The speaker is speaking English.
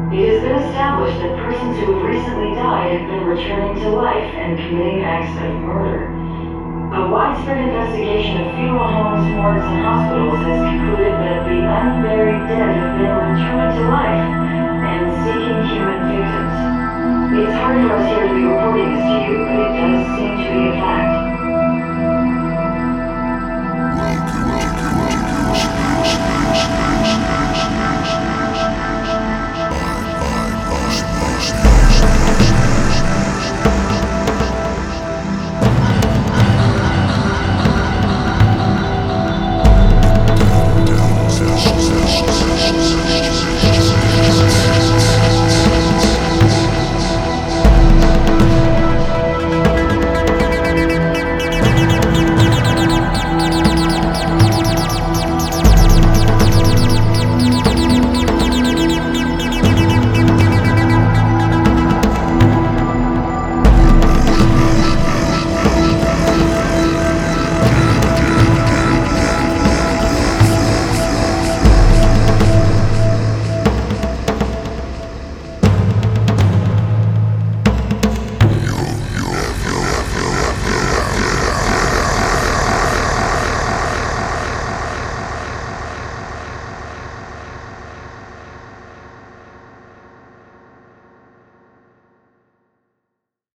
It has been established that persons who have recently died have been returning to life and committing acts of murder. A widespread investigation of funeral homes, morgues, and hospitals has concluded that the unburied dead have been returning